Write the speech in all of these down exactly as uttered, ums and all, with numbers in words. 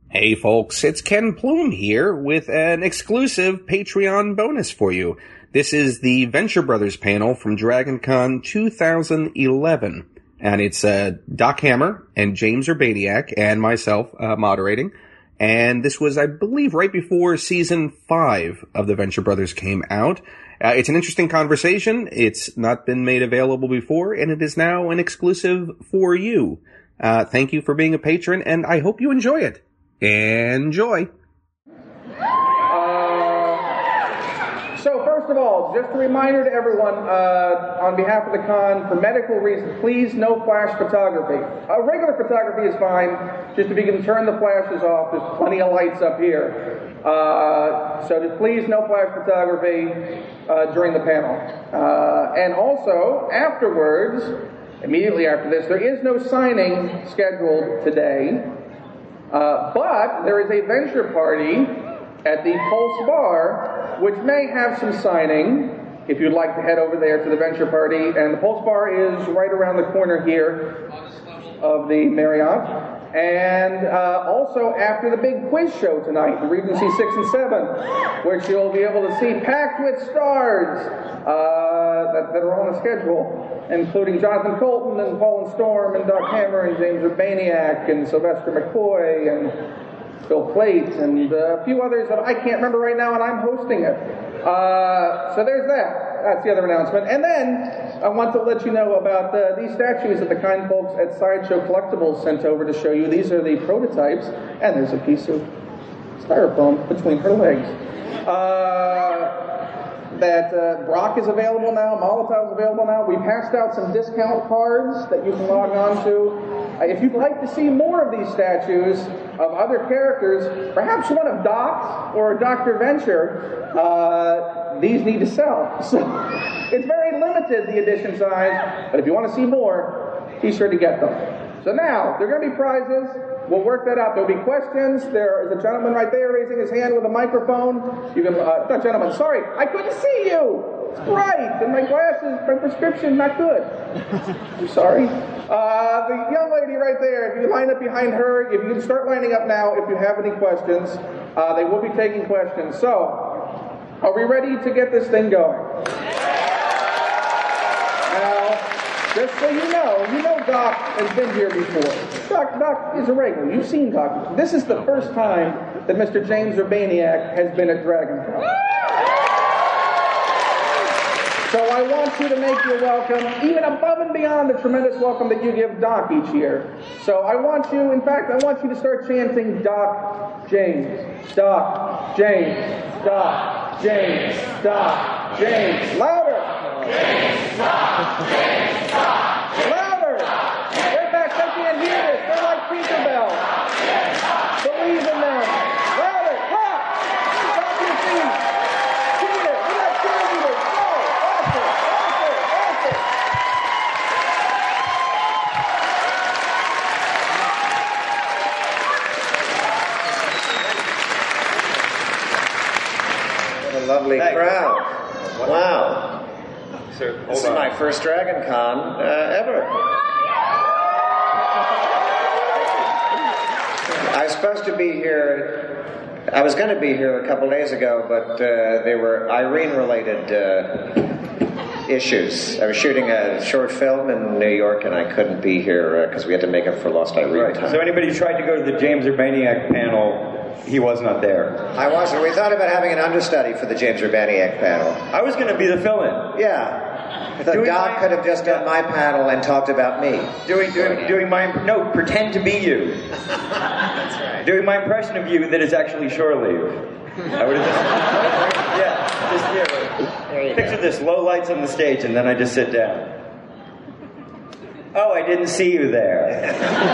Hey folks, it's Ken Plume here with an exclusive Patreon bonus for you. This is the Venture Brothers panel from DragonCon two thousand eleven. And it's uh, Doc Hammer and James Urbaniak and myself uh, moderating. And this was, I believe, right before season five of the Venture Brothers came out. Uh, it's an interesting conversation. It's not been made available before, and it is now an exclusive for you. Uh, thank you for being a patron, and I hope you enjoy it. Enjoy. Uh, so first of all, just a reminder to everyone, uh, on behalf of the con, for medical reasons, please no flash photography. Uh, regular photography is fine, just if you can turn the flashes off, there's plenty of lights up here. Uh, so just please no flash photography uh, during the panel. Uh, and also, afterwards, immediately after this, there is no signing scheduled today. Uh, but there is a venture party at the Pulse Bar, which may have some signing, if you'd like to head over there to the venture party. And the Pulse Bar is right around the corner here of the Marriott. And uh, also after the big quiz show tonight, the Regency six and seven, which you'll be able to see packed with stars uh, that, that are on the schedule, including Jonathan Colton and Paul and Storm and Doc Hammer and James Urbaniak and Sylvester McCoy and Bill Plate and uh, a few others that I can't remember right now, and I'm hosting it. Uh, so there's that. That's the other announcement. And then I want to let you know about uh, these statues that the kind folks at Sideshow Collectibles sent over to show you. These are the prototypes, and there's a piece of styrofoam between her legs. Uh... That uh, Brock is available now, Molotov is available now. We passed out some discount cards that you can log on to. Uh, if you'd like to see more of these statues of other characters, perhaps one of Doc's or Doctor Venture, uh, these need to sell. So it's very limited, the edition size, but if you want to see more, be sure to get them. So now, there are going to be prizes. We'll work that out. There'll be questions. There is a gentleman right there raising his hand with a microphone. You can, uh, not gentlemen, sorry, I couldn't see you. It's bright, and my glasses, my prescription, not good. I'm sorry. Uh, the young lady right there, if you line up behind her, if you can start lining up now if you have any questions. Uh, they will be taking questions. So, are we ready to get this thing going? Now, just so you know, you know Doc has been here before. Doc, Doc is a regular. You've seen Doc. This is the first time that Mister James Urbaniak has been at DragonCon. So I want you to make your welcome even above and beyond the tremendous welcome that you give Doc each year. So I want you, in fact, I want you to start chanting Doc James, Doc James, Doc James, Doc James. Louder! James, Doc James, Doc James. Louder! Way back, they can't hear this. They're like preacher bells. Believe in them. Louder! Clap! Stop your feet. Cheer it. We got cheerleaders. Go! Faster! Faster! Faster! What a lovely Thanks. crowd. Wow. Sir, This is my first DragonCon uh, ever. I was supposed to be here, I was going to be here a couple days ago, but uh, they were Irene-related uh, issues. I was shooting a short film in New York, and I couldn't be here because uh, we had to make up for lost Irene right. time. So anybody who tried to go to the James Urbaniak panel, he was not there. I wasn't. We thought about having an understudy for the James Urbaniak panel. I was going to be the fill-in. Yeah. I thought Doing Doc my- could have just done my panel and talked about me. Doing, doing, doing my, no, pretend to be you. That's right. Doing my impression of you that is actually shore leave. I would have just, yeah, just, yeah. There you Picture go. this, low lights on the stage, and then I just sit down. Oh, I didn't see you there.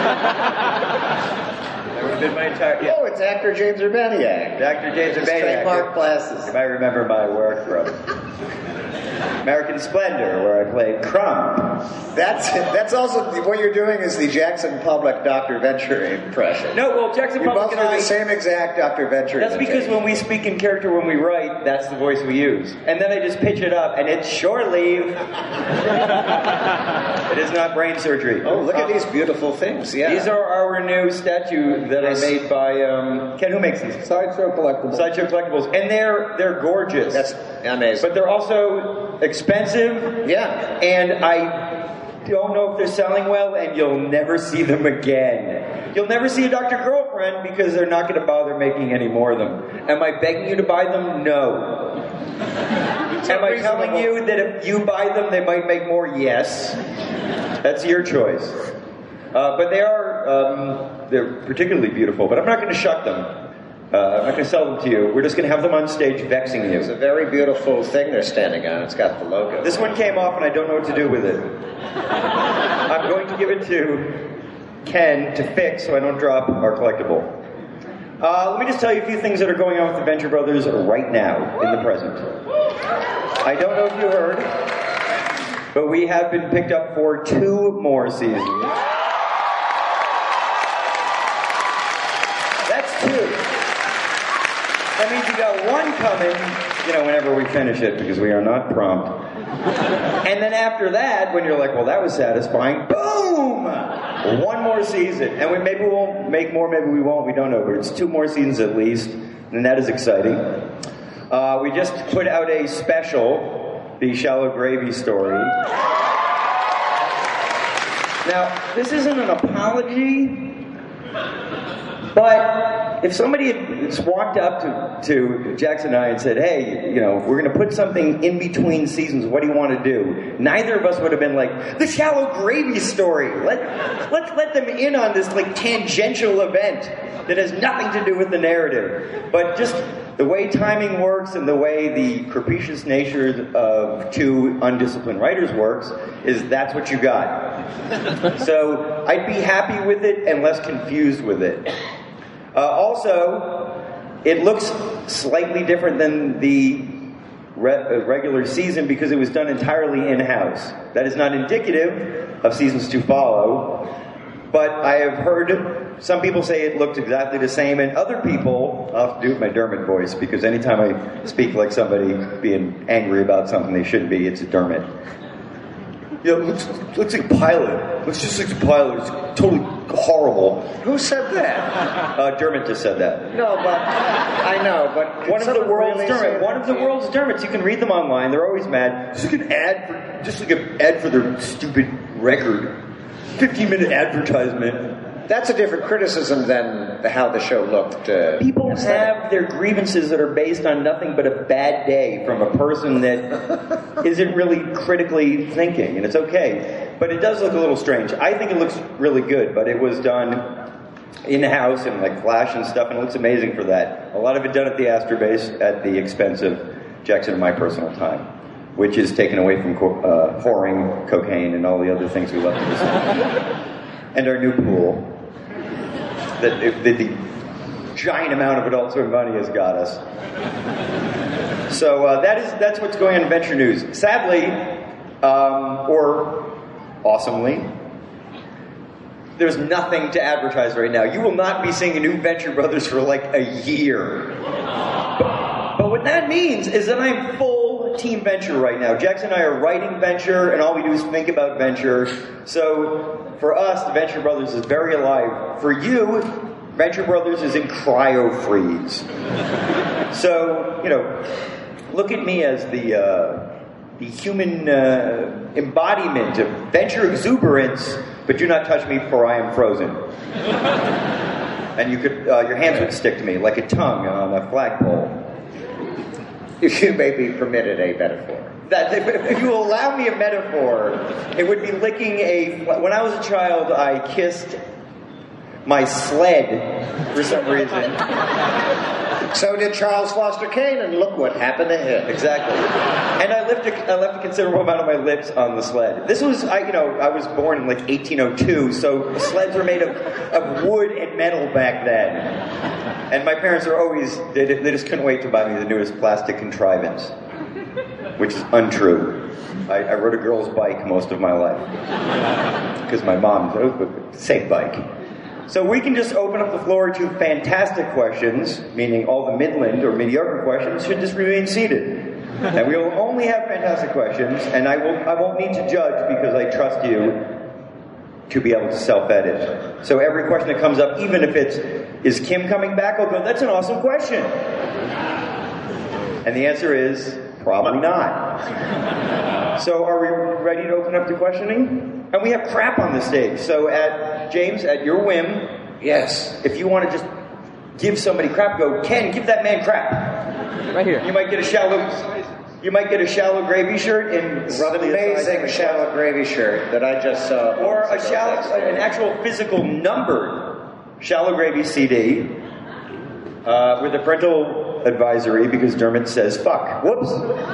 That would have been my entire, yeah. Oh, it's actor James Urbaniak. Doctor James His Urbaniak. trademark glasses. If I remember my work from American Splendor, where I played Crumb. That's that's also what you're doing is the Jackson Public Doctor Venture impression. No, well, Jackson You Public both and do I... the same exact Doctor Venture. That's because imitation. when we speak in character, when we write, that's the voice we use. And then I just pitch it up, and it's shore leave. It is not brain surgery. Oh, look at Um, these beautiful things. Yeah. These are our new statues that Nice. are made by um, Ken. Who makes these? Sideshow Collectibles. Sideshow Collectibles, and they're they're gorgeous. That's amazing. But they're also expensive. Yeah. And I don't know if they're selling well, and you'll never see them again. You'll never see a Doctor Girlfriend because they're not going to bother making any more of them. Am I begging you to buy them? No. Am I telling you that if you buy them, they might make more? Yes. That's your choice. Uh, but they are, um, they're particularly beautiful, but I'm not going to shuck them. Uh, I'm not going to sell them to you. We're just going to have them on stage vexing you. It's a very beautiful thing they're standing on. It's got the logo. This one came off and I don't know what to do with it. I'm going to give it to Ken to fix so I don't drop our collectible. Uh, let me just tell you a few things that are going on with the Venture Brothers right now, in the present. I don't know if you heard, but we have been picked up for two more seasons. That's two. That means you got one coming, you know, whenever we finish it, because we are not prompt. And then after that, when you're like, well, that was satisfying, boom! One more season. And we, maybe we'll make more, maybe we won't, we don't know, but it's two more seasons at least, and that is exciting. Uh, we just put out a special, the Shallow Gravy story. Now, this isn't an apology, but if somebody had walked up to, to Jackson and I and said, hey, you know, we're going to put something in between seasons, what do you want to do? Neither of us would have been like, the Shallow Gravy story. Let, let's let them in on this like tangential event that has nothing to do with the narrative. But just the way timing works and the way the capricious nature of two undisciplined writers works is that's what you got. So I'd be happy with it and less confused with it. Uh, also, it looks slightly different than the re- uh, regular season because it was done entirely in-house. That is not indicative of seasons to follow, but I have heard some people say it looked exactly the same, and other people, I'll have to do it with my Dermot voice because anytime I speak like somebody being angry about something they shouldn't be, it's a Dermot. Yeah, it looks, looks like a pilot. Looks just like a pilot. It's totally horrible. Who said that? Uh, Dermot just said that. No, but I know, but One of the someone world's really say Dermot. One of the that? world's Dermots. You can read them online. They're always mad. Just like an ad for, just like an ad for their stupid record. Fifteen minute advertisement. That's a different criticism than how the show looked. Uh, People aesthetic. have their grievances that are based on nothing but a bad day from a person that isn't really critically thinking, and it's okay. But it does look a little strange. I think it looks really good, but it was done in-house and like flash and stuff, and it looks amazing for that. A lot of it done at the Astor Base at the expense of Jackson and my personal time, which is taken away from co- uh, whoring, cocaine, and all the other things we love to do. And our new pool. That the, the giant amount of adult swim money has got us. So uh, that is that's what's going on in Venture News. Sadly, um, or awesomely, there's nothing to advertise right now. You will not be seeing a new Venture Brothers for like a year. But, but what that means is that I'm full Team Venture right now. Jackson and I are writing Venture, and all we do is think about Venture. So for us, the Venture Brothers is very alive. For you, Venture Brothers is in cryo freeze. So, you know, look at me as the uh, the human uh, embodiment of venture exuberance, but do not touch me, for I am frozen. And you could, uh, your hands would stick to me like a tongue on a flagpole. You may be permitted a metaphor. That if, if you allow me a metaphor, it would be licking a. When I was a child, I kissed my sled for some reason. So did Charles Foster Kane, and look what happened to him. Exactly. And I left a, I left a considerable amount of my lips on the sled. This was, I, you know, I was born in like eighteen oh two, so sleds were made of, of wood and metal back then. And my parents are always, they, they just couldn't wait to buy me the newest plastic contrivance. which is untrue. I, I rode a girl's bike most of my life because my mom said, "Safe bike." So we can just open up the floor to fantastic questions, meaning all the Midland or mediocre questions should just remain seated. And we will only have fantastic questions, and I will I won't need to judge because I trust you to be able to self-edit. So every question that comes up, even if it's, is Kim coming back? I'll go, that's an awesome question. And the answer is, probably not. So are we ready to open up to questioning? And we have crap on the stage. So at James, at your whim, Yes. if you want to just give somebody crap, go, Ken, give that man crap. Right here. You might get a shallow... You might get a shallow gravy shirt in roughly the size of Amazing a shallow gravy shirt that I just saw. or a shallow, an actual physical numbered shallow gravy C D uh, with a parental advisory because Dermot says fuck. Whoops.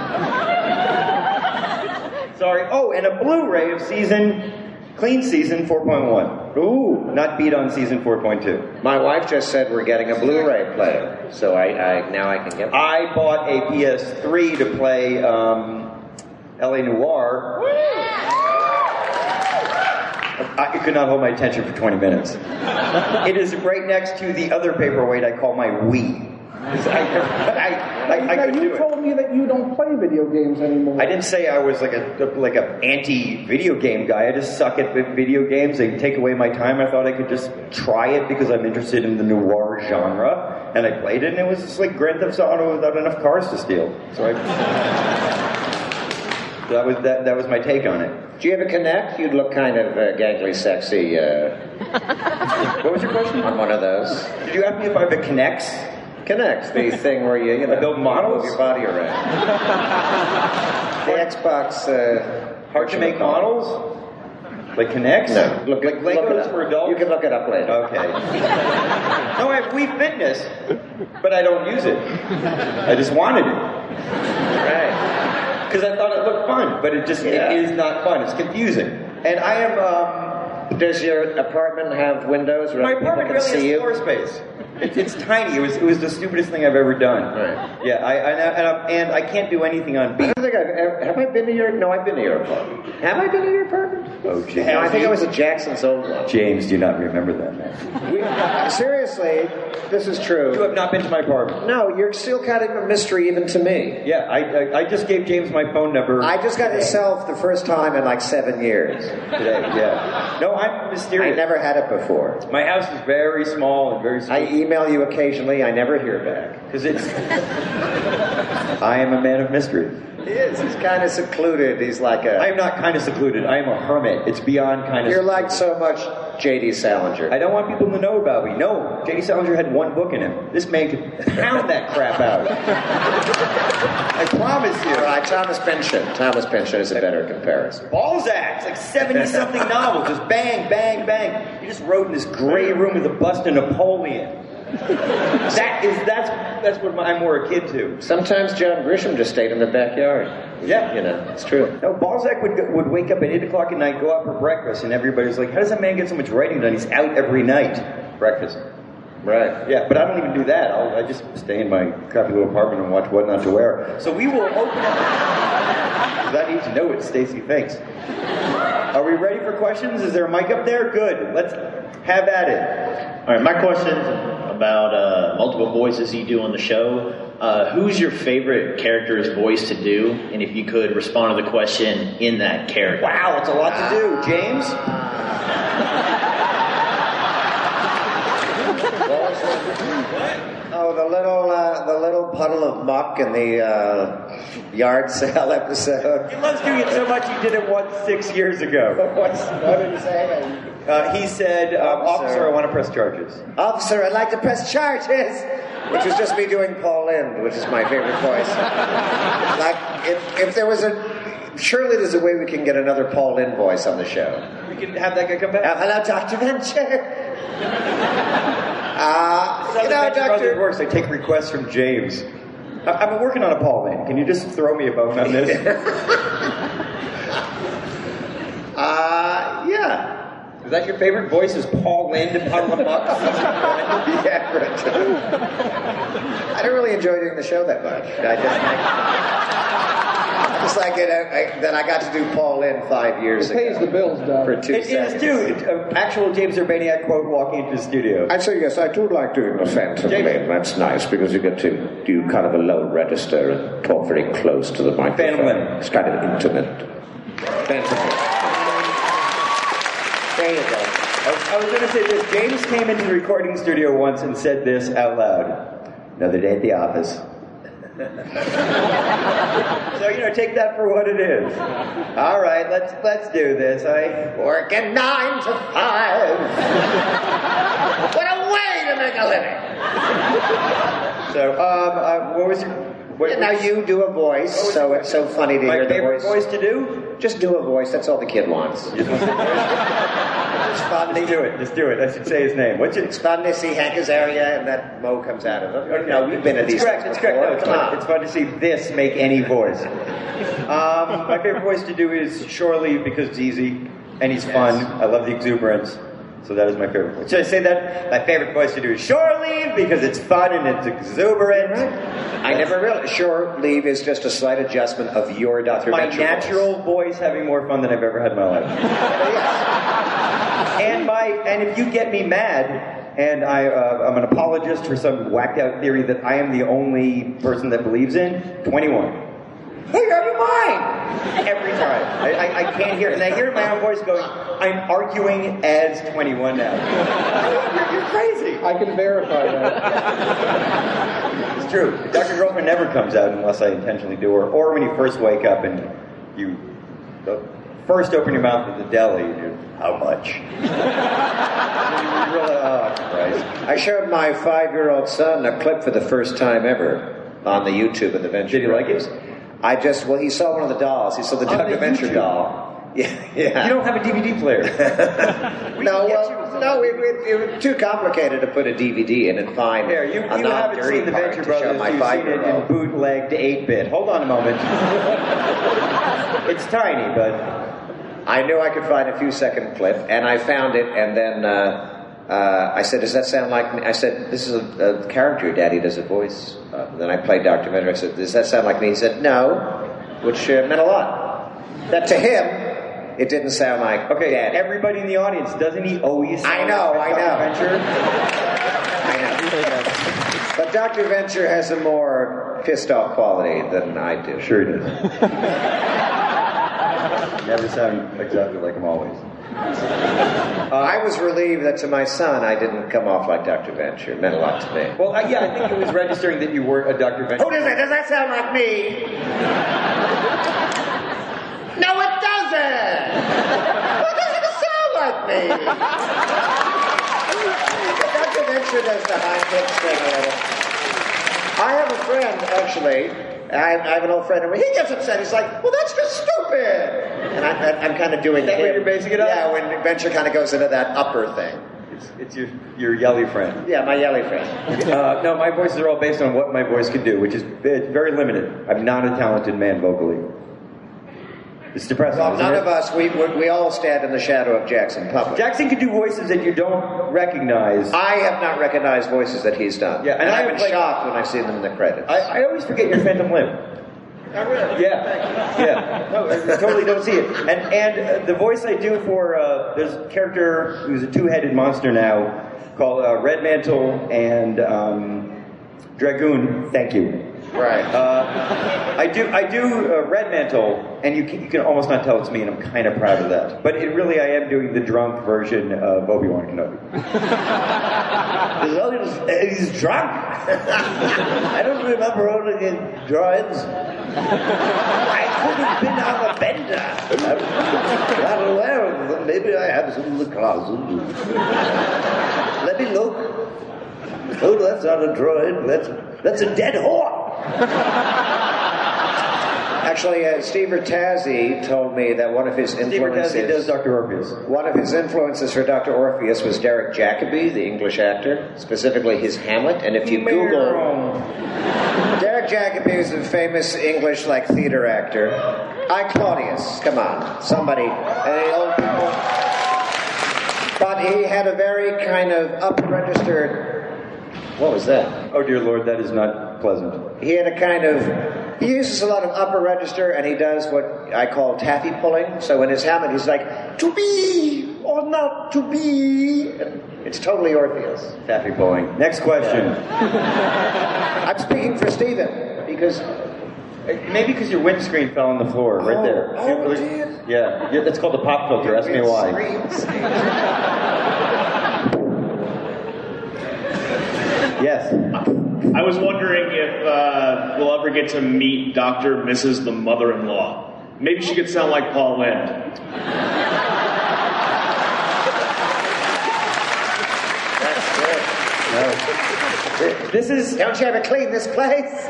Sorry. Oh, and a Blu-ray of season, clean season four point one. Ooh, not beat on season four point two. My wife just said we're getting a Blu-ray player, so I, I now I can get one. I bought a P S three to play um, L A Noire. I could not hold my attention for twenty minutes. It is right next to the other paperweight I call my Wii. I, I, I, I Now, couldn't do you it. told me that you don't play video games anymore. I didn't say I was like a like a anti-video game guy. I just suck at video games. They take away my time. I thought I could just try it because I'm interested in the noir genre, and I played it, and it was just like Grand Theft Auto without enough cars to steal. So I, so that was that. That was my take on it. Do you have a Connect? You'd look kind of uh, gangly sexy uh, What was your question? on one of those. Did you ask me if I have a Connects? Connect, the thing where you, you know, I build models? move your body around. The Xbox. Uh, Hard to make models? Like Connects? No, look, like look it Legos up. for adults? You can look it up later. Okay. No, I have Wii Fitness, but I don't use it. I just wanted it. Right. Because I thought it looked fun, but it just Yeah. it is not fun. It's confusing. And I am, um, Does your apartment have windows where my people apartment can really see has you? floor space. It, it's tiny. It was it was the stupidest thing I've ever done. Right. Yeah, I, I and, I, and I can't do anything on I beat. don't think I've ever, have I been to your, no, I've been to your apartment. Have I been to your apartment? Oh, James. No, I think I was at Jackson's old one. James, do not remember that, man. We, seriously, this is true. You have not been to my apartment. No, you're still kind of a mystery even to me. Yeah, I, I I just gave James my phone number. I just got to self the first time in like seven years. today. Yeah. No, I'm I mysterious. never had it before. My house is very small and very I small. email you occasionally. I never hear back. Because it's. I am a man of mystery. He is. He's kind of secluded. He's like a. I am not kind of secluded. I am a hermit. It's beyond kind of. You're like so much J D Salinger. I don't want people to know about me. No, J D Salinger had one book in him. This man could pound that crap out. I promise you. All right, Thomas Pynchon. Thomas Pynchon is a better comparison. Balzac, it's like seventy-something novels, just bang, bang, bang. He just wrote in this gray room with a bust of Napoleon. That is, that's that's what I'm more akin to. Sometimes John Grisham just stayed in the backyard. Yeah. You know, it's true. No, Balzac would would wake up at eight o'clock at night, go out for breakfast, and everybody's like, "How does that man get so much writing done? He's out every night." Breakfast. Right. Yeah, but I don't even do that. I'll, I just stay in my crappy little apartment and watch What Not to Wear. So we will open up. Because I need to know what Stacy thinks. Are we ready for questions? Is there a mic up there? Good. Let's have at it. All right, my question about uh, multiple voices you do on the show. Uh, who's your favorite character's voice to do? And if you could respond to the question in that character. Wow, that's a lot to do. James? Oh, the little, uh, the little puddle of muck in the uh, yard sale episode. He loves doing it so much he did it once six years ago. What's, what did he say? Uh, he said, um, Officer. officer, I want to press charges. Officer, I'd like to press charges. Which was just me doing Paul Lynde, which is my favorite voice. Like, if, if there was a... Surely there's a way we can get another Paul Lynde voice on the show. We can have that guy come back. Uh, hello, Doctor Venture. Uh, That's you know, how the Venture Brothers Doctor works. I take requests from James. I- I've been working on a Paul Lynde. Can you just throw me a bone on this? uh, yeah. Is that your favorite voice? Is Paul Lynde and Puddle of Muck? Yeah, right. I don't really enjoy doing the show that much. I just like... Just like it, I, then I got to do Paul Lynde five years It pays ago. the bills, Doug. For two It seconds. is, dude. An actual James Urbaniak quote walking into the studio. I'd say yes, I do like doing the Phantom James. Limb. That's nice because you get to do kind of a low register and talk very close to the microphone. Phantom Limb. It's kind of intimate. Phantom Limb. There you go. I was going to say this. James came into the recording studio once and said this out loud. Another day at the office. So, you know, take that for what it is. All right, let's let's do this. I Work at nine to five. What a way to make a living. So, um, uh, what was your... What, Yeah, now you do a voice, so it's so funny to my hear the favorite voice. voice to do? Just do a voice, that's all the kid wants. It's fun. Just do it. Just do it. I should say his name. What's your... It's fun to see Hank Azaria and that Mo comes out of it. No, we've been at these It's correct. things It's correct. before. No, it's, Come fun. on. It's fun to see this make any voice. Um, my favorite voice to do is Shore Leave because it's easy and he's fun. I love the exuberance. So that is my favorite voice. Should I say that? My favorite voice to do is Shore Leave because it's fun and it's exuberant. I never realized. Shore Leave is just a slight adjustment of your Doctor My Venture natural voice having more fun than I've ever had in my life. And my and if you get me mad, and I uh, I'm an apologist for some whacked out theory that I am the only person that believes in, twenty-one. Hey, are you mine? Every time. I, I, I can't hear it. And I hear my own voice going, I'm arguing as twenty-one now. You're, you're crazy. I can verify that. It's true. Doctor Girlfriend never comes out unless I intentionally do her. Or when you first wake up and you uh, first open your mouth at the deli, and you how much? You really, oh, Christ. I showed my five-year-old son a clip for the first time ever on the YouTube of the Venture Did he like Brothers. it? I just, well, he saw one of the dolls. He saw the On Doctor the Venture YouTube? doll. Yeah, yeah. You don't have a D V D player. No, well, no, it, it, it was too complicated to put a D V D in and find There, you, a you haven't non-dirty seen the part Venture to show Brothers. my You've seen it in five-year-old. bootlegged eight-bit. Hold on a moment. It's tiny, but I knew I could find a few-second clip, and I found it, and then uh, uh, I said, does that sound like me? I said, this is a, a character Daddy does a voice. Uh, then I played Doctor Venture. I said, does that sound like me? He said, no, which uh, meant a lot. That to him, it didn't sound like okay. Daddy. Everybody in the audience, doesn't he always? I sound know, like I know. Doctor Venture? I know. But Doctor Venture has a more pissed-off quality than I do. Sure he does. Never sound exactly like him always. Uh, I was relieved that to my son I didn't come off like Doctor Venture. It meant a lot to me. Well, I, yeah, I think it was registering that you weren't a Doctor Venture. Who does it? Does that sound like me? No, it doesn't! Why doesn't it sound like me? Doctor Venture does the high-pitched thing a little. I have a friend, actually. I, I have an old friend, and when he gets upset, he's like, well, that's just stupid! And I, I, I'm kind of doing Is that him. what you're basing it on? Yeah, when Venture kind of goes into that upper thing. It's, it's your your yelly friend. Yeah, my yelly friend. Uh, no, my voices are all based on what my voice can do, which is it's very limited. I'm not a talented man vocally. It's depressing. Well, isn't none it? of us, we, we we all stand in the shadow of Jackson Public. Jackson can do voices that you don't recognize. I have not recognized voices that he's done. Yeah, and and, I I've have, been like- shocked when I've seen them in the credits. I, I always forget your Phantom Limb. Oh, really? Yeah, yeah. No, I totally don't see it. And and uh, the voice I do for uh, there's a character who's a two-headed monster now called uh, Red Mantle and um, Dragoon. Thank you. Right. Uh, I do I do uh, Red Mantle, and you can, you can almost not tell it's me, and I'm kind of proud of that. But it really, I am doing the drunk version of Obi-Wan Kenobi. He's, he's drunk. I don't remember owning in droids. I could have been on a bender. I'm not aware of them. Maybe I have some in the closet. Let me look. Oh, that's not a droid. That's that's a dead whore. Actually, uh, Steve Rattazzi told me that one of his Steve influences... Rattazzi does Doctor Orpheus. One of his influences for Doctor Orpheus was Derek Jacobi, the English actor, specifically his Hamlet. And if you Google... Derek Jacobi is a famous English, like, theater actor. I, Claudius, come on, somebody. Any old people? But he had a very kind of up-registered... What was that? Oh dear Lord, that is not pleasant. He had a kind of He uses a lot of upper register, and he does what I call taffy pulling. So in his Hamlet, he's like, to be or not to be. And it's totally Orpheus. Taffy pulling. Next question. I'm speaking for Stephen, because... Maybe because your windscreen fell on the floor, right Oh, there. oh, it did? Yeah, yeah, that's called the pop filter. Ask me why. Yes. I was wondering if uh, we'll ever get to meet Doctor and Missus the mother-in-law. Maybe she could sound like Paul Lynde. That's good. No. This is... Don't you ever clean this place?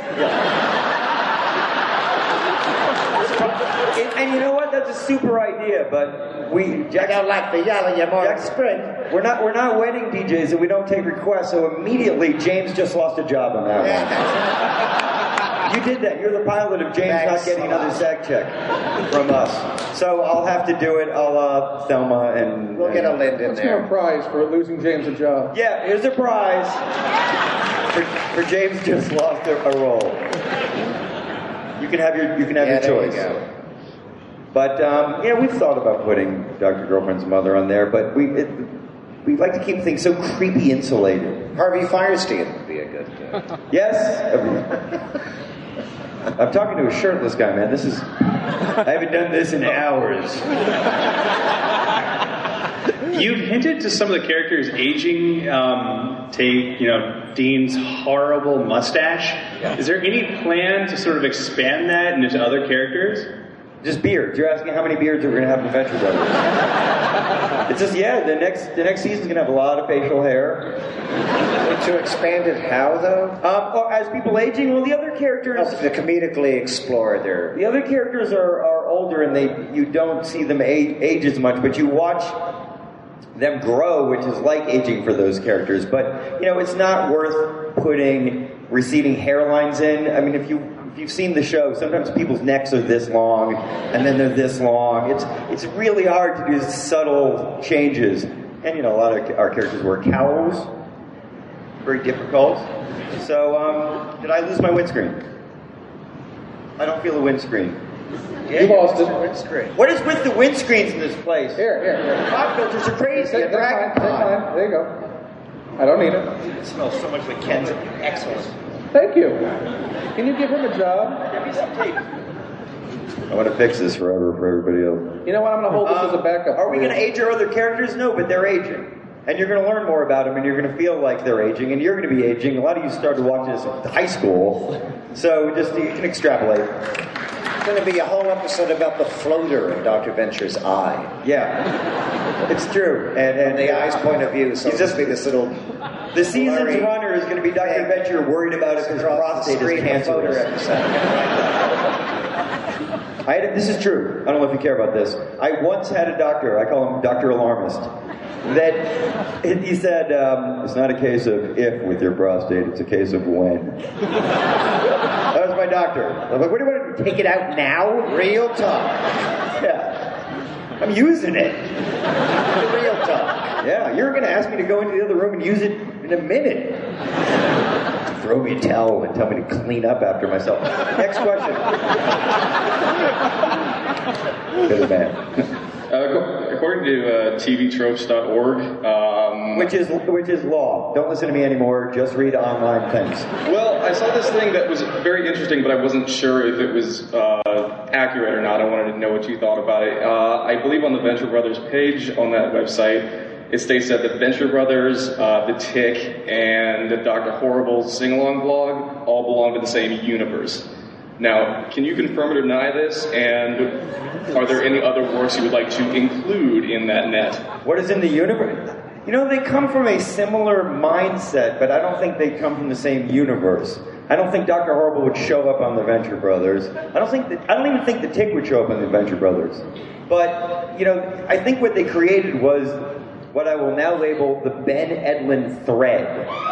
And, and you know what? That's a super idea, but we... I don't like the yellow, you more Jack- spring. We're not we're not wedding D Js and we don't take requests, so immediately James just lost a job on that one. You did that. You're the pilot of James Thanks not getting a lot. another SAG check from us. So I'll have to do it a la Thelma and... We'll get a and- Lind in Let's give him a there. prize for losing James a job. Yeah, here's a prize for, for James just lost a, a role. You can have your you can have Yeah, your there you choice. go. But um, yeah, we've thought about putting Doctor Girlfriend's mother on there, but we it, we like to keep things so creepy insulated. Harvey Firestein would be a good... Uh, Yes. I'm talking to a shirtless guy, man. This is I haven't done this in hours. You've hinted to some of the characters aging. Um, take, you know, Dean's horrible mustache. Yeah. Is there any plan to sort of expand that into other characters? Just beards. You're asking how many beards we're going to have in the Venture Brothers. It's just, yeah, the next the next season's going to have a lot of facial hair. to expand it how, though? Um, oh, as people aging, well, the other characters... Oh, to comedically explore their... The other characters are, are older and they you don't see them age, age as much, but you watch them grow, which is like aging for those characters. But, you know, it's not worth putting receding hairlines in. I mean, if you... If you've seen the show, sometimes people's necks are this long, and then they're this long. It's it's really hard to do subtle changes. And, you know, a lot of our characters wear cowls. Very difficult. So, um, did I lose my windscreen? I don't feel a windscreen. Yeah, You lost it. windscreen. What is with the windscreens in this place? Here, here, here. Pop filters are crazy. Take, at take Dragon mine, take Con. mine. There you go. I don't need it. It smells so much like Ken's. Excellent. Thank you. Can you give him a job? Give me some tape. I want to fix this forever for everybody else. You know what? I'm going to hold this as a backup. Are we for you. going to age our other characters? No, but they're aging. And you're going to learn more about them, and you're going to feel like they're aging, and you're going to be aging. A lot of you started watching this in high school, so just you can extrapolate. It's going to be a whole episode about the floater in Doctor Venture's eye. Yeah, it's true. And, and From the eye's point of view, so He's it'll just- be this little... the season's blurry- runner is going to be Doctor Yeah. Venture worried about if his across the prostate screen, is a floater cancerous. episode. I had, this is true. I don't know if you care about this. I once had a doctor, I call him Doctor Alarmist, that he said, um, it's not a case of if with your prostate, it's a case of when. That was my doctor. I was like, what do you want to do? Take it out now? Real talk. Yeah. I'm using it. Real talk. Yeah, you're going to ask me to go into the other room and use it in a minute. Throw me a towel and tell me to clean up after myself. Next question. Good man. Uh, according to uh, T V tropes dot org, um, Which is which is law. Don't listen to me anymore. Just read online things. well, I saw this thing that was very interesting, but I wasn't sure if it was uh, accurate or not. I wanted to know what you thought about it. Uh, I believe on the Venture Brothers page on that website, it states that the Venture Brothers, uh, the Tick, and the Doctor Horrible's sing-along blog all belong to the same universe. Now, can you confirm or deny this? And are there any other works you would like to include in that net? What is in the universe? You know, they come from a similar mindset, but I don't think they come from the same universe. I don't think Doctor Horrible would show up on the Venture Brothers. I don't think that, I don't even think the Tick would show up on the Venture Brothers. But, you know, I think what they created was what I will now label the Ben Edlund thread.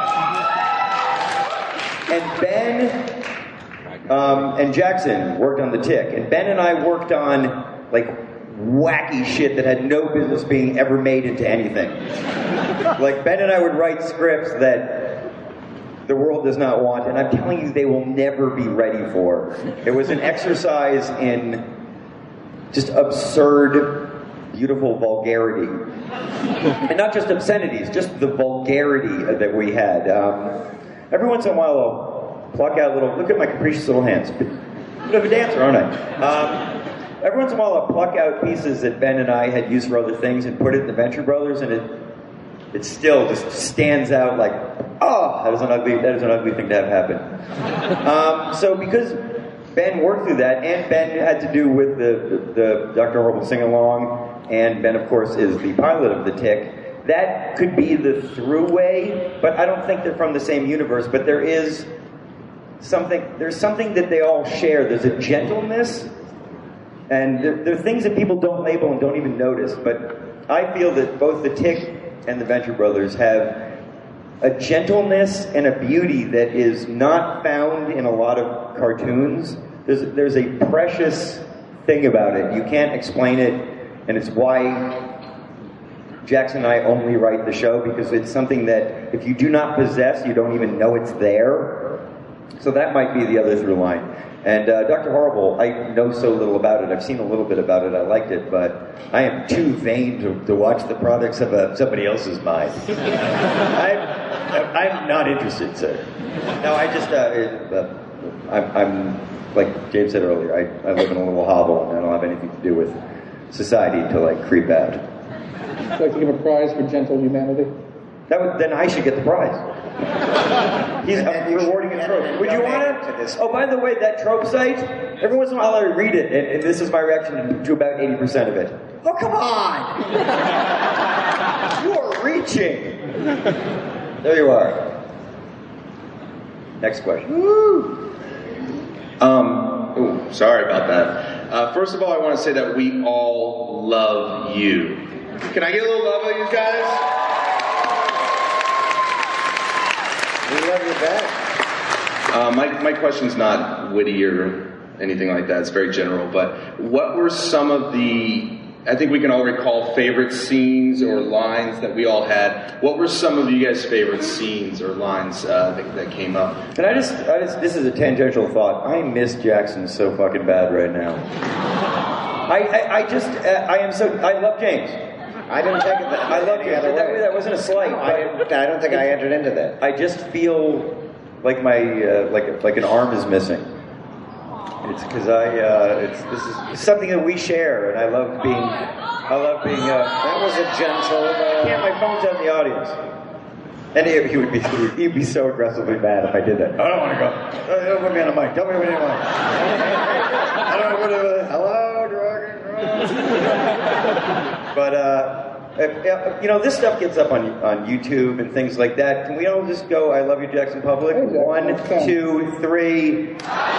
And Ben um, and Jackson worked on the Tick, and Ben and I worked on like wacky shit that had no business being ever made into anything. Like Ben and I would write scripts that the world does not want, and I'm telling you, they will never be ready for. It was an exercise in just absurd, beautiful vulgarity. And not just obscenities, just the vulgarity that we had. Um, every once in a while, I'll pluck out a little, look at my capricious little hands. Bit of a dancer, aren't I? Um, every once in a while, I'll pluck out pieces that Ben and I had used for other things and put it in the Venture Brothers, and it it still just stands out like, oh, that is an ugly, that is an ugly thing to have happen. Um, so because Ben worked through that, and Ben had to do with the, the, the Doctor Horrible sing-along, and Ben, of course, is the pilot of The Tick, that could be the throughway, but I don't think they're from the same universe, but there is something, there's something that they all share. There's a gentleness, and there, there are things that people don't label and don't even notice, but I feel that both The Tick and the Venture Brothers have a gentleness and a beauty that is not found in a lot of cartoons. There's, there's a precious thing about it. You can't explain it, and it's why Jackson and I only write the show, because it's something that if you do not possess, you don't even know it's there. So that might be the other through line. And uh, Doctor Horrible, I know so little about it. I've seen a little bit about it. I liked it, but I am too vain to, to watch the products of a, somebody else's mind. I'm, I'm not interested, sir. No, I just, uh, it, uh, I'm, I'm, like James said earlier, I, I live in a little hovel, and I don't have anything to do with society until I creep out. Would you like to give a prize for gentle humanity? That would, then I should get the prize. He's uh, rewarding a trope. Would you want to? Oh, by the way, that trope site, every once in a while I read it, and, and this is my reaction to about eighty percent of it. Oh, come on! You are reaching. There you are. Next question. Woo. Um, ooh, sorry about that. Uh, first of all, I want to say that we all love you. Can I get a little love out of you guys? We love you back. Uh, my, my question's not witty or anything like that. It's very general. But what were some of the, I think we can all recall favorite scenes or lines that we all had. What were some of you guys' favorite scenes or lines uh, that, that came up? And I just, I just, this is a tangential thought. I miss Jackson so fucking bad right now. I, I, I just, uh, I am so, I love James. I didn't take it that I love you. that, That, that wasn't a slight. No, I, didn't, I don't think I entered into that. I just feel like my uh, like like an arm is missing. It's because I uh, it's this is it's something that we share, and I love being I love being. Uh, that was a gentle. Uh, yeah, my phone's out in the audience, and he, he would be he'd be so aggressively mad if I did that. I don't want to go. Oh, don't put me on the mic. Tell me what you want. I don't want to. Hello, Dragon. But, uh, if, if, you know, this stuff gets up on on YouTube and things like that. Can we all just go, I love you, Jackson Public? Hey, Jackson. One, Okay. two, three.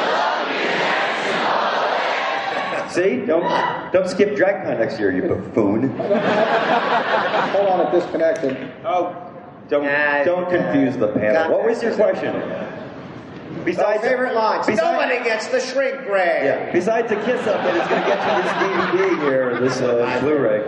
I love you, Jackson Public. See? Don't, don't skip DragCon next year, you buffoon. Hold on, it disconnected. Oh, don't, Nah, don't confuse the panel. What was your question? Besides favorite lines. Besides, Nobody gets the shrink ray. Yeah. Besides the kiss up that is going to get you this D V D here, this uh, Blu-ray.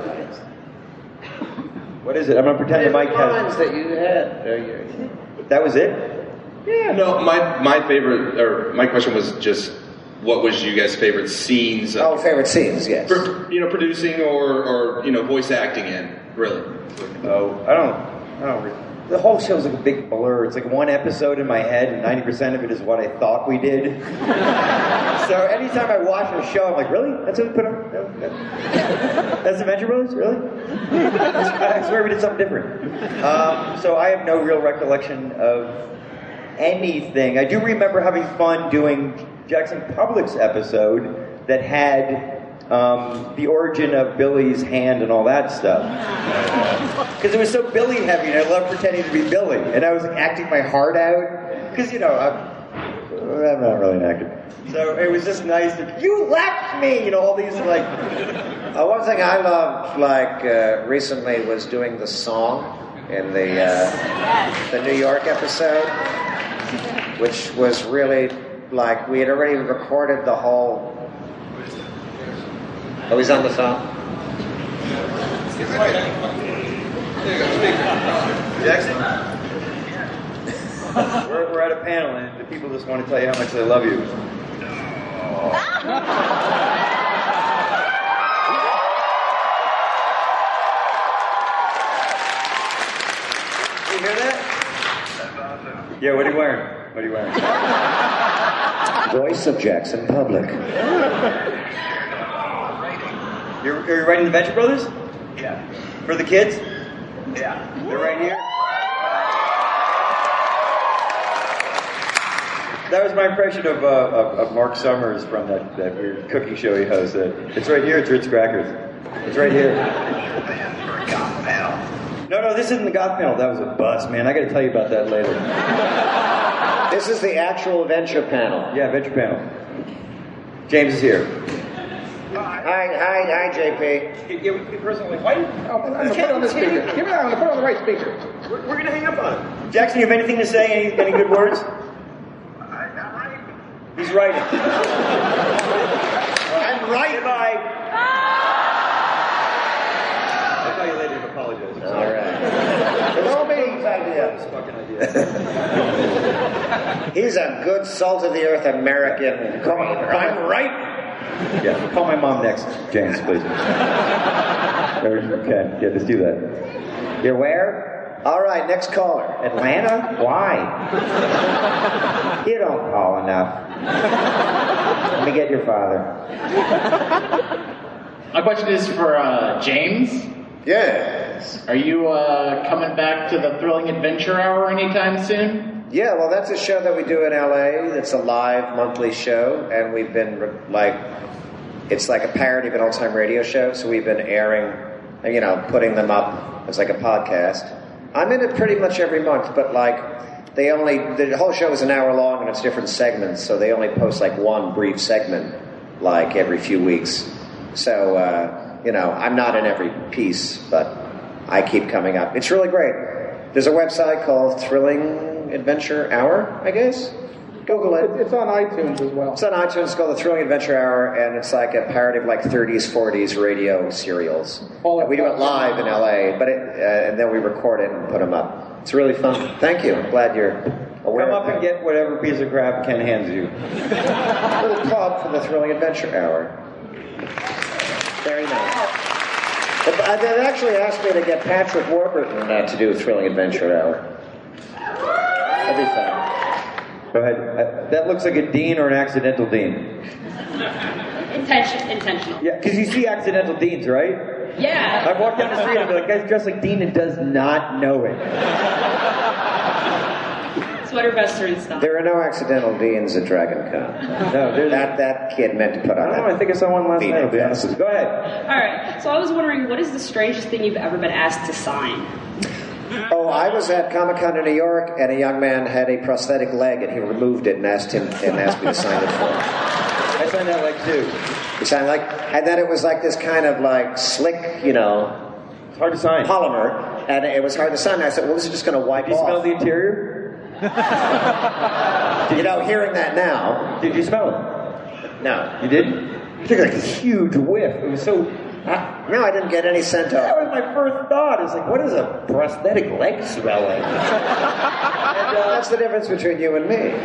What is it? I'm going to pretend the mic lines has. that you had. Uh, you- That was it? Yeah. No, my my favorite, or my question was just, what was you guys' favorite scenes? Oh, favorite scenes, yes. For, you know, producing or, or you know, voice acting in, really. Oh, I don't. I don't. Re- the whole show's like a big blur. It's like one episode in my head, and ninety percent of it is what I thought we did. So anytime I watch a show, I'm like, really? That's what we put on? No, no. That's the Venture Brothers? Really? I swear we did something different. Um, so I have no real recollection of anything. I do remember having fun doing Jackson Public's episode that had um, the origin of Billy's hand and all that stuff. Because it was so Billy heavy, and I loved pretending to be Billy. And I was like, acting my heart out. Because, you know, I'm, I'm not really an actor. So it was just nice to, you left me! You know, all these, like... Uh, one thing I loved, like, uh, recently was doing the song in the, uh, the New York episode, which was really, like, we had already recorded the whole... Oh, he's on the phone? Jackson? We're, we're at a panel, and the people just want to tell you how much they love you. You hear that? Yeah, what are you wearing? What are you wearing? Voice of Jackson Public. You're, you're writing the Venture Brothers? Yeah. For the kids? Yeah. They're right here? That was my impression of, uh, of, of Mark Summers from that, that weird cooking show he hosts. Uh, it's right here, it's Ritz Crackers. It's right here. No, no, this isn't the goth panel. That was a bust, man. I got to tell you about that later. This is the actual Venture panel. Yeah, Venture panel. James is here. Hi, hi, hi, J P. Yeah, we personally, why? Oh, I'm going to put it on the speaker. Give me that. I'm going to put it on the right speaker. We're, we're going to hang up on it. Jackson, you have anything to say? Any, any good words? He's writing. I'm right. Goodbye. I'll call you later to apologize. All right. It's all me. This fucking idea. He's a good salt of the earth American. I'm right. Yeah, call my mom next, James, please. Okay, yeah, just do that. You're where? All right, next caller. Atlanta? Why? You don't call enough. Let me get your father. My question is for uh, James. Yes. Are you uh, coming back to the Thrilling Adventure Hour anytime soon? Yeah, well, that's a show that we do in L A. It's a live monthly show, and we've been like, it's like a parody of an old-time radio show. So we've been airing, you know, putting them up as like a podcast. I'm in it pretty much every month, but like, they only, the whole show is an hour long and it's different segments, so they only post like one brief segment, like every few weeks. So, uh, you know, I'm not in every piece, but I keep coming up. It's really great. There's a website called Thrilling Adventure Hour, I guess. Google it. It's on iTunes as well. It's on iTunes. It's called the Thrilling Adventure Hour, and it's like a parody of like thirties, forties radio serials. And we do it live in L A, but it, uh, and then we record it and put them up. It's really fun. Thank you. I'm glad you're aware. Come of up and get whatever piece of crap Ken hands you. A little plug for the Thrilling Adventure Hour. Very nice. But they've actually asked me to get Patrick Warburton uh, to do a Thrilling Adventure Hour. That'd be fun. Go ahead. Uh, that looks like a dean or an accidental dean. Intention, intentional. Yeah, because you see accidental deans, right? Yeah. I've walked down the street and be like, guy's dressed like Dean and does not know it. Sweater vest are in style. There are no accidental deans at Dragon Con. No, there's that that kid meant to put on. I don't that know, I think I saw one last Dean night, I'll be honest with you. Go ahead. All right. So I was wondering, what is the strangest thing you've ever been asked to sign? Oh, I was at Comic Con in New York, and a young man had a prosthetic leg, and he removed it and asked him and asked me to sign it for him. I signed that leg too. You signed like, and then it was like this kind of like slick, you know, it's hard to sign polymer, and it was hard to sign. I said, "Well, this is just going to wipe Did you off." smell the interior? You know, hearing that now, did you smell it? No, you didn't. You took like a huge whiff. It was so. I, no, I didn't get any scent off. That was my first thought. It's like, what does a prosthetic leg smell like? And, uh, That's the difference between you and me.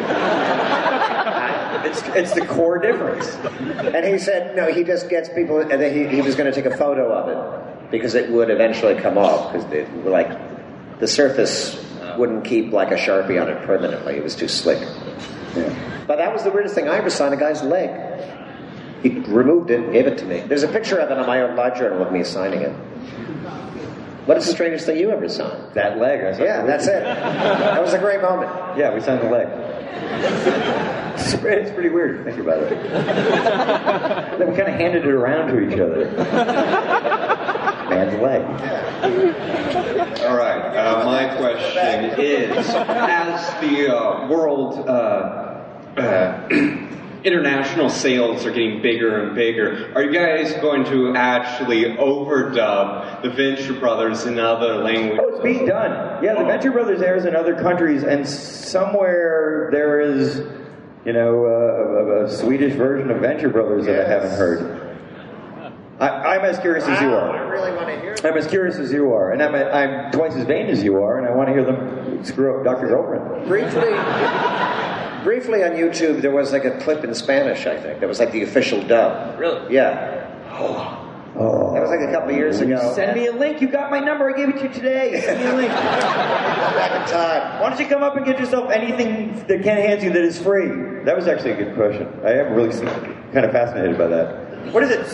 It's it's the core difference. And he said, no, he just gets people, and then he, he was going to take a photo of it because it would eventually come off because it like the surface wouldn't keep like a Sharpie on it permanently. It was too slick. Yeah. But that was the weirdest thing. I ever signed a guy's leg. He removed it and gave it to me. There's a picture of it on my own live journal of me signing it. What is the strangest thing you ever signed? That leg. I yeah, that's it. That was a great moment. Yeah, we signed the leg. It's, it's pretty weird to think about it. Then we kind of handed it around to each other. Man's leg. All right. Uh, my question is, as the uh, world uh, uh, international sales are getting bigger and bigger, are you guys going to actually overdub the Venture Brothers in other languages? Oh, it's being done. Yeah, the Venture Brothers airs in other countries, and somewhere there is, you know, uh, a, a Swedish version of Venture Brothers that yes. I haven't heard. I, I I'm as curious as you Wow, I are. really want to hear I'm as curious as you are, and I'm, I'm twice as vain as you are, and I want to hear them screw up Doctor Girlfriend. Briefly, briefly on YouTube, there was like a clip in Spanish, I think. That was like the official dub. Really? Yeah. Oh. That was like a couple of years ago. Send me a link. You got my number. I gave it to you today. Send me a link. Back in time. Why don't you come up and get yourself anything that Ken hands you that is free? That was actually a good question. I am really kind of fascinated by that. What is it?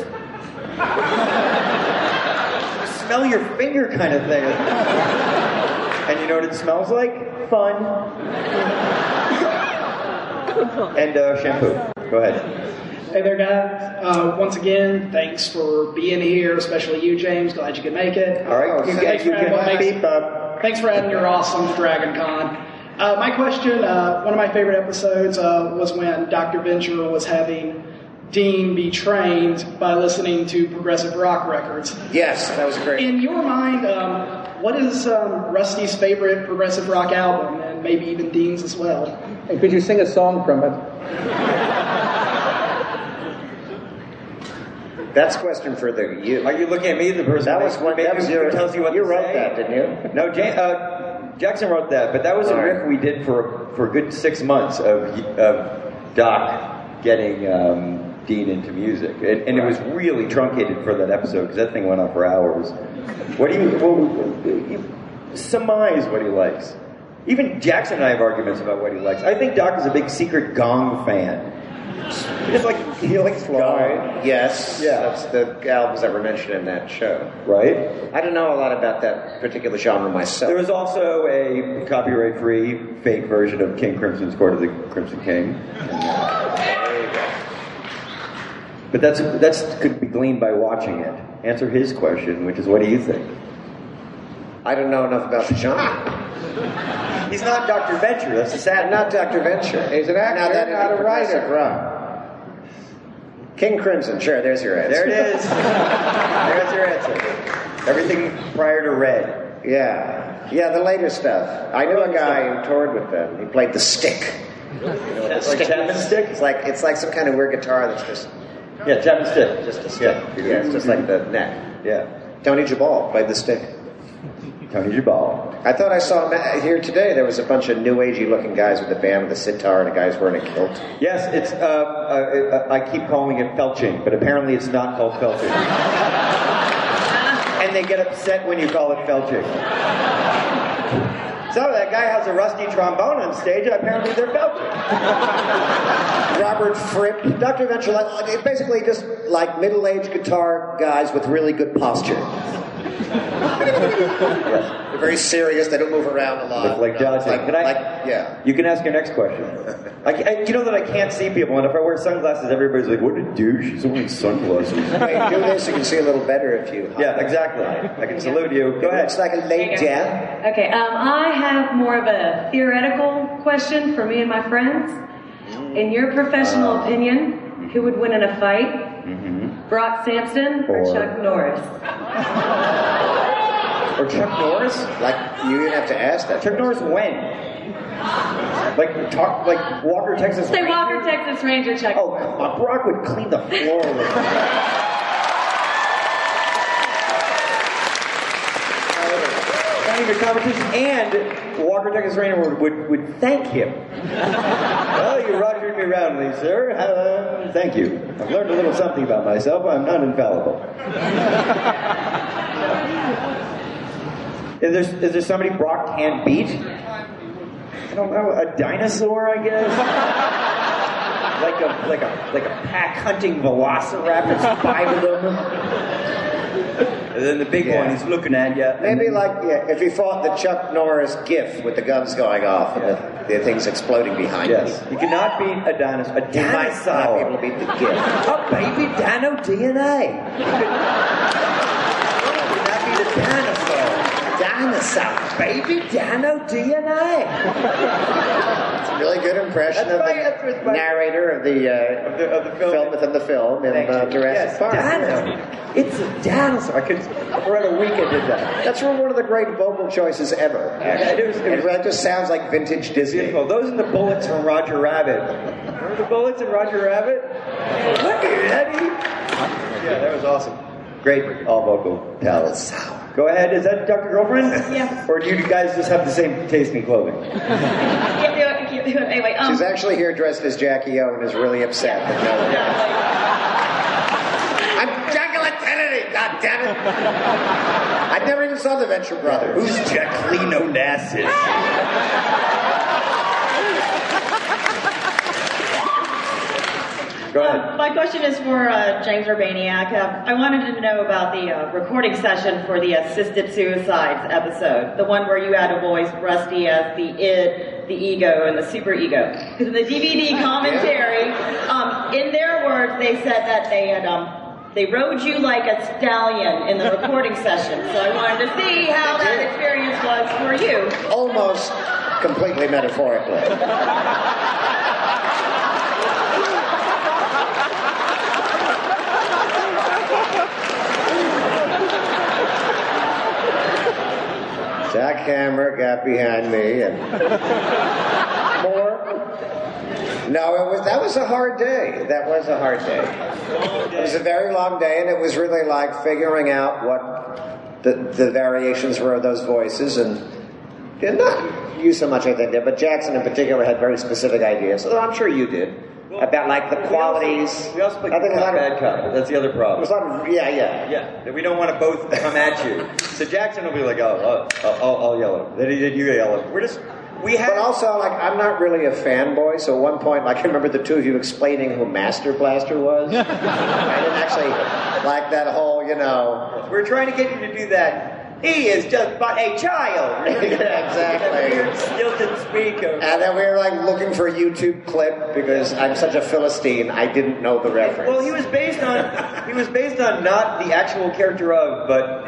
Smell your finger kind of thing. And you know what it smells like? Fun. And uh, shampoo. Go ahead. Hey there, guys. Uh, once again, thanks for being here, especially you, James. Glad you could make it. All right. You, thanks, you for can adding, beep up. thanks for adding your awesome Dragon Con. Uh, my question, uh, one of my favorite episodes uh, was when Doctor Venture was having Dean be trained by listening to progressive rock records. Yes, that was great. In your mind, um, what is um, Rusty's favorite progressive rock album, and maybe even Dean's as well? And could you sing a song from it? That's a question for the you. Are you looking at me, the person That was one. That was your. tells you what you to wrote say? that, didn't you? No, Jan- uh, Jackson wrote that, but that was a All right. riff we did for for a good six months of, of Doc getting um, Dean into music, and, and it was really truncated for that episode because that thing went on for hours. What do you, what, you surmise what he likes? Even Jackson and I have arguments about what he likes. I think Doc is a big secret Gong fan. It's like he likes Gong. Yes. Yeah. That's the albums that were mentioned in that show. Right? I don't know a lot about that particular genre myself. There was also a copyright-free fake version of King Crimson's Court of the Crimson King. But that's that's could be gleaned by watching it. Answer his question, which is, what do you think? I don't know enough about the genre. He's not Doctor Venture. That's a sad. Not Doctor Venture. He's an actor, Now that not a writer. Rock. King Crimson. Sure, there's your answer. There it is. There's your answer. Everything prior to Red. Yeah. Yeah, the later stuff. I knew a guy who toured with them. He played the stick. You know what It's like Chapman stick. It's like it's like some kind of weird guitar that's just Yeah, Chapman stick. just a stick. Yeah. Yeah, it's just like the neck. Yeah. Tony Jabal played the stick. Tony Jabal. I thought I saw him here today. There was a bunch of new agey looking guys with a band with a sitar and a guy's wearing a kilt. Yes, it's. Uh, uh, I keep calling it felching, but apparently it's not called felching. And they get upset when you call it felching. So that guy has a rusty trombone on stage. Apparently they're felching. Robert Fripp, Doctor Venture, like, basically just like middle-aged guitar guys with really good posture. Yes. They're very serious. They don't move around a lot. Look like you know, Johnson. like, Can I? like, yeah. You can ask your next question. I, I, you know that I can't see people, and if I wear sunglasses, everybody's like, "What a douche! He's wearing sunglasses." Wait, do this. You can see a little better if you. Yeah, exactly. I can salute you. Go ahead. Looks like a late death. Okay, um, I have more of a theoretical question for me and my friends. In your professional Uh, opinion, who would win in a fight? Mm-hmm. Brock Sampson or, Or- Chuck Norris? Or Chuck Norris? Like you didn't have to ask that. Chuck Norris when? Like talk like Walker, Texas. Say Ranger? Walker, Texas Ranger Chuck Oh, Norris. come on. Brock would clean the floor with Not even competition. And Walker, Texas Ranger would, would, would thank him. Well, you rogered me roundly, sir. Uh, thank you. I've learned a little something about myself. I'm not infallible. Is there, is there somebody Brock can't beat? I don't know. A dinosaur, I guess? like a like a like a pack hunting velociraptor, five of them. And then the big Yeah. one, he's looking at you. Maybe like yeah, if he fought the Chuck Norris GIF with the guns going off and the, the things exploding behind Yes, him. you cannot beat a dinosaur. A He might not be able dinosaur. to beat the GIF. A baby dino D N A. You cannot beat a dinosaur. Dinosaur. Baby dino D N A. It's a really good impression That's of my- the that's my- narrator of the, uh, Of the, of the film. film within the film in Thank uh, you. Jurassic Yes, Park. dino. It's a dinosaur. I could, for a week I did that. That's one of the great vocal choices ever. Actually. it was- it was- it just sounds like vintage Disney. Beautiful. Those are the bullets from Roger Rabbit. Remember the bullets in Roger Rabbit? Look at Eddie. Yeah, that was awesome. Great all vocal talent. Go ahead. Is that Doctor Girlfriend? Yeah. Or do you guys just have the same taste in clothing? Yeah, do it, I can't do it. Anyway, um, She's actually here dressed as Jackie O and is really upset. That no one I'm Jacqueline Kennedy, god damn it! I never even saw the Venture Brothers. Who's Jacqueline Onassis? Go ahead. Um, my question is for uh, James Urbaniak. Uh, I wanted to know about the uh, recording session for the Assisted Suicides episode, the one where you had to voice Rusty as the id, the ego, and the superego. Because in the D V D commentary, um, in their words, they said that they had um, they rode you like a stallion in the recording session. So I wanted to see how that experience was for you. Almost completely metaphorically. Jack Hammer got behind me and more. No, it was that was a hard day. That was a hard day. It was a very long day, and it was really like figuring out what the the variations were of those voices, and, and not you so much, I think, did, but Jackson in particular had very specific ideas. So I'm sure you did. About like the qualities. We also play good cop, bad cop. That's the other problem. There's a lot of, yeah, yeah. Yeah, that we don't want to both come at you. So Jackson will be like, oh, I'll, I'll, I'll yell at him. Then he did, you yell at him. We're just, we have. But also, like, I'm not really a fanboy, so at one point, like, I remember the two of you explaining who Master Blaster was. I didn't actually like that whole, you know. We're trying to get you to do that. He is just but a child. Yeah, exactly. Weird stilted speak of. And then we were like looking for a YouTube clip because I'm such a Philistine, I didn't know the reference. Well, he was based on he was based on not the actual character of, but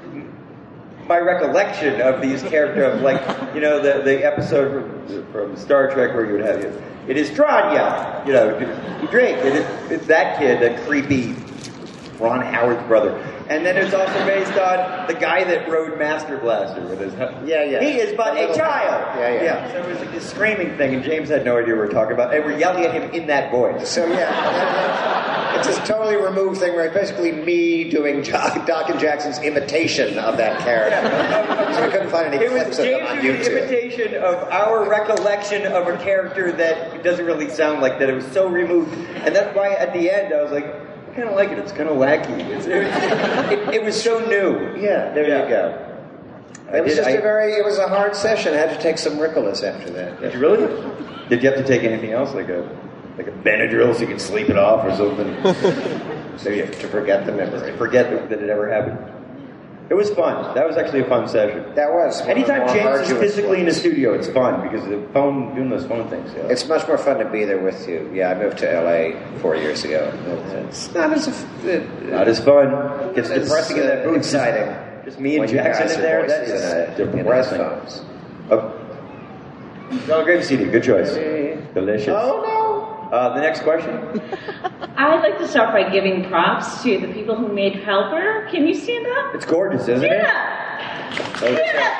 my recollection of these characters, like, you know, the the episode from, from Star Trek where you would have you. It is Stranya, you know, Drake. It is, it's that kid, that creepy Ron Howard's brother. And then it's also based on the guy that rode Master Blaster with his. Yeah, yeah. He is but a child. Yeah, yeah. Yeah. So it was like this screaming thing, and James had no idea what we were talking about. And we're yelling at him in that voice. So yeah, it's this totally removed thing where it's basically me doing Doc and Jackson's imitation of that character. Yeah. So we couldn't find any it clips was of them James' on YouTube. imitation of our recollection of a character that doesn't really sound like that. It was so removed, and that's why at the end I was like, I kind of like it. It's kind of wacky. It's, it, it, it was so new. Yeah, there yeah. you go. It was did, just I, a very, it was a hard session. I had to take some Ricolas after that. Did you really? Did you have to take anything else, like a like a Benadryl so you can sleep it off or something? So you have to forget the memory. Forget that it ever happened. It was fun. That was actually a fun session. That was. Anytime James is physically in the studio, it's fun because the phone, doing those phone things. Yeah. It's much more fun to be there with you. Yeah, I moved to L A four years ago. It's not as it, not as fun. It gets it's, depressing in that booth. Exciting. Just me and Jackson in there. That is uh, depressing. Oh. No, great to see you. Good choice. Delicious. Oh no. Uh, the next question. I'd like to start by giving props to the people who made Helper. Can you stand up? It's gorgeous, isn't yeah. it? Yeah.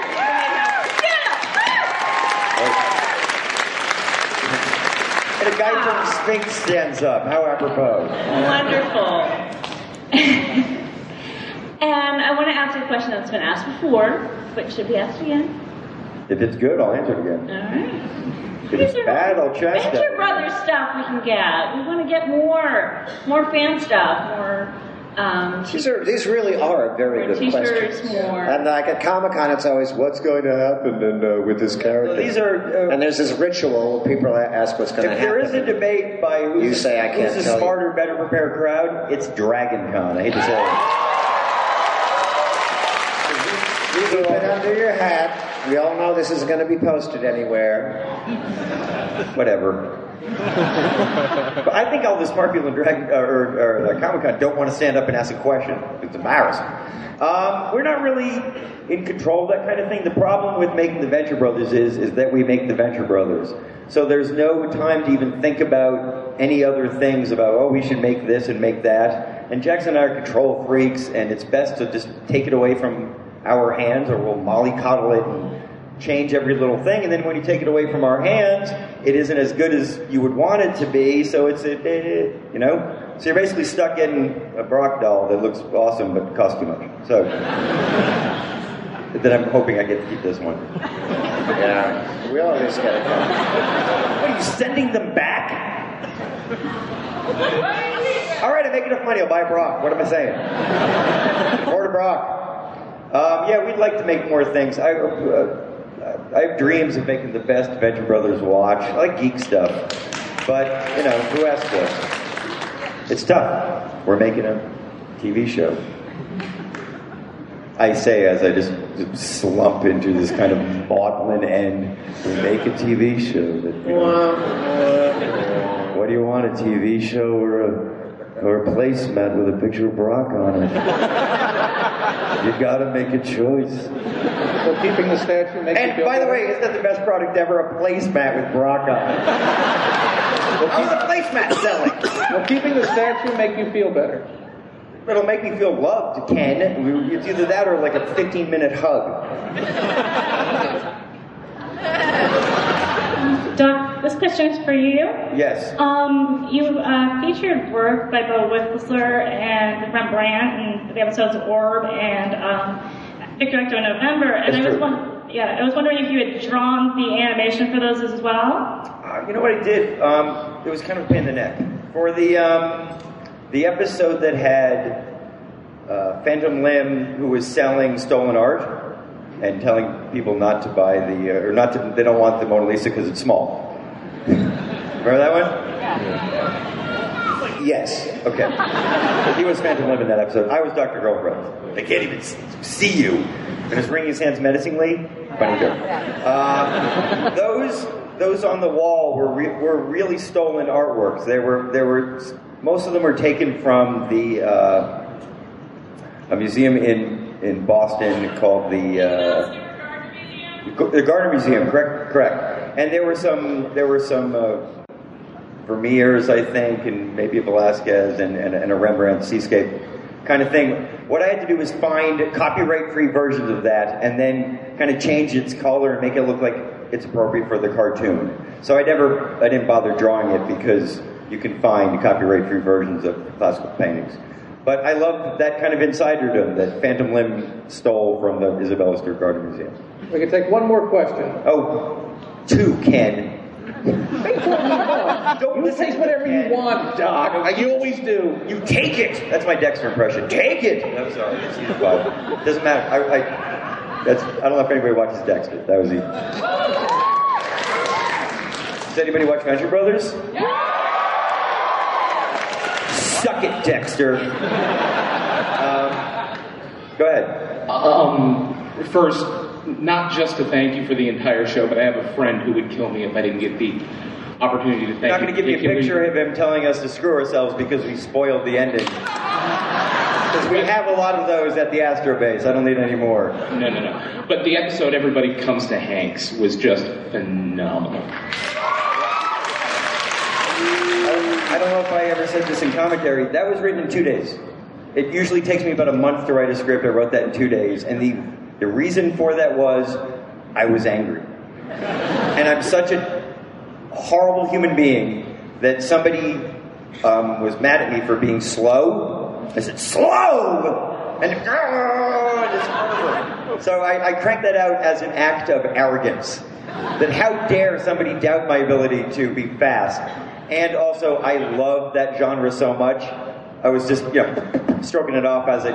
Yeah. And a guy from Sphinx stands up. How apropos. Wonderful. And I want to ask you a question that's been asked before, but should be asked again. If it's good, I'll answer it again. All right. If it's bad, I'll check that. Venture Brothers stuff we can get. We want to get more, more fan stuff, more. Um, these are these really are very good t-shirts, questions. More. And like at Comic Con, it's always what's going to happen and uh, with this character. So these are, uh, and there's this ritual where people ask what's going to happen. If there is a debate by who's, you say I can't who's tell a smarter, you. better prepared crowd, it's Dragon Con. I hate to say it. Keep it under your hat. We all know this isn't going to be posted anywhere. Whatever. But I think all the smart people in Dragon uh, or, or uh, Comic Con don't want to stand up and ask a question. It's embarrassing. Um, we're not really in control of that kind of thing. The problem with making the Venture Brothers is is that we make the Venture Brothers. So there's no time to even think about any other things about, oh, we should make this and make that. And Jackson and I are control freaks, and it's best to just take it away from our hands, or we'll mollycoddle it and change every little thing, and then when you take it away from our hands, it isn't as good as you would want it to be, so it's, a, you know? So you're basically stuck getting a Brock doll that looks awesome but costs too much. So, then I'm hoping I get to keep this one. Yeah, we always get it. What, are you sending them back? All right, I make enough money, I'll buy a Brock. What am I saying? Afford a Brock. Um, yeah, we'd like to make more things. I, uh, I have dreams of making the best Venture Brothers watch. I like geek stuff. But, you know, who has to? It's tough. We're making a T V show. I say as I just slump into this kind of maudlin end. We make a T V show. That, you know, what do you want, a T V show or a or a placemat with a picture of Brock on it? You gotta make a choice. So keeping the statue makes And you feel by the better? way, isn't that the best product ever? A placemat with Brock on it. How's the placemat selling? Will keeping the statue make you feel better? It'll make me feel loved, Ken. It's either that or like a fifteen minute hug. Doc, this question is for you. Yes. Um, you uh, featured work by Bo Whistler and Rembrandt in the episodes Orb and um, Victor Ecto in November, and That's I was true. won- yeah, I was wondering if you had drawn the animation for those as well. Uh, you know what I did? Um, it was kind of a pain in the neck. For the um, the episode that had uh, Phantom Limb, who was selling stolen art and telling people not to buy the, uh, or not to, they don't want the Mona Lisa because it's small. Remember that one? Yeah. Yes. Okay. He was Phantom Limb in that episode. I was Doctor Girlfriend. They can't even see you. And was wringing his hands menacingly. Funny joke. Uh, those those on the wall were re- were really stolen artworks. They were they were most of them were taken from the uh, a museum in in Boston called the uh, the Gardner Museum. Correct, correct. And there were some there were some uh, Vermeers, I think, and maybe a Velázquez and, and, and a Rembrandt seascape kind of thing. What I had to do was find copyright-free versions of that and then kind of change its color and make it look like it's appropriate for the cartoon. So I never, I didn't bother drawing it because you can find copyright-free versions of classical paintings. But I love that kind of insiderdom that Phantom Limb stole from the Isabella Stewart Gardner Museum. We can take one more question. Oh, two, Ken. Don't you take whatever you want, Doc. Like you always do. You take it. That's my Dexter impression. Take it. I'm sorry. It's easy, but doesn't matter. I, I, that's. I don't know if anybody watches Dexter. That was easy. Does anybody watch Venture Brothers? Suck it, Dexter. Um, go ahead. Um, first, not just to thank you for the entire show, but I have a friend who would kill me if I didn't get the opportunity to thank you. I'm not going to give you a Can we- picture of him telling us to screw ourselves because we spoiled the ending. Because we have a lot of those at the Astro Base. I don't need any more. No, no, no. But the episode Everybody Comes to Hanks was just phenomenal. I don't know if I ever said this in commentary. That was written in two days. It usually takes me about a month to write a script. I wrote that in two days. And the, the reason for that was I was angry. And I'm such a horrible human being that somebody um, was mad at me for being slow. I said, slow! And oh, just fervor. So I, I cranked that out as an act of arrogance. That how dare somebody doubt my ability to be fast. And also, I love that genre so much. I was just, you know, stroking it off as it.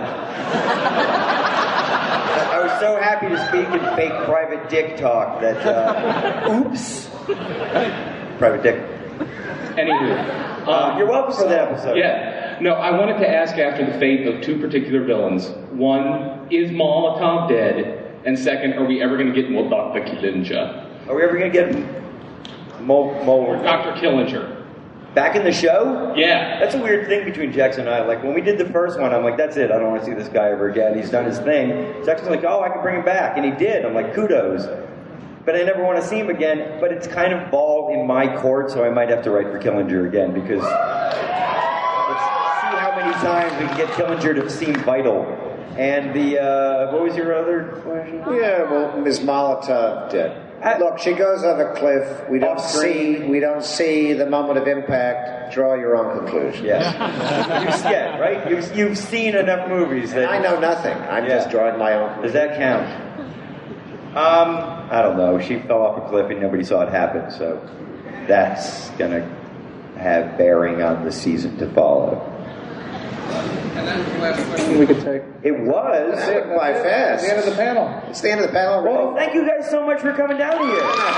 I was so happy to speak in fake private dick talk that, uh, oops. Private dick. Anywho. Uh, you're welcome for that episode. Yeah. No, I wanted to ask after the fate of two particular villains. One, is Molotov dead? And second, are we ever going to get more Doctor Killinger? Are we ever going to get Mo, Mo Doctor Killinger. Back in the show? Yeah. That's a weird thing between Jackson and I. Like, when we did the first one, I'm like, that's it. I don't want to see this guy ever again. He's done his thing. Jackson's like, oh, I can bring him back. And he did. I'm like, kudos. But I never want to see him again. But it's kind of ball in my court, so I might have to write for Killinger again because let's see how many times we can get Killinger to seem vital. And the, uh, what was your other question? Yeah, well, Miz Molotov did. Look, she goes on the cliff. We don't see. We don't see the moment of impact. Draw your own conclusion. Yeah, you, yeah, right. You've, you've seen enough movies that I know nothing. I'm Yeah. just drawing my own. Does that count? Um, I don't know. She fell off a cliff and nobody saw it happen, so that's gonna have bearing on the season to follow. And that's the last question we could take. It was. That went by fast. It's the end of the panel. It's the end of the panel. Well, thank you guys so much for coming down here.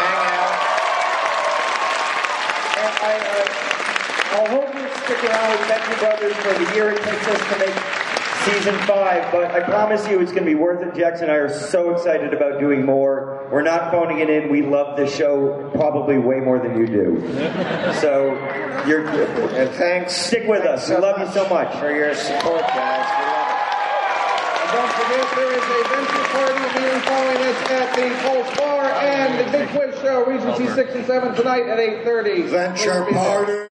And I, uh, I'll hope you stick around with Venture Brothers for the year it takes us to make season five, but I promise you it's going to be worth it. Jax and I are so excited about doing more. We're not phoning it in. We love this show probably way more than you do. So, you're and thanks. Stick with us. We love you so much for your support, guys. We love it. And don't forget, there is a venture party meeting following us at the Pulse Bar and the Big Quiz Show, Regency six and seven tonight at eight thirty. Venture party.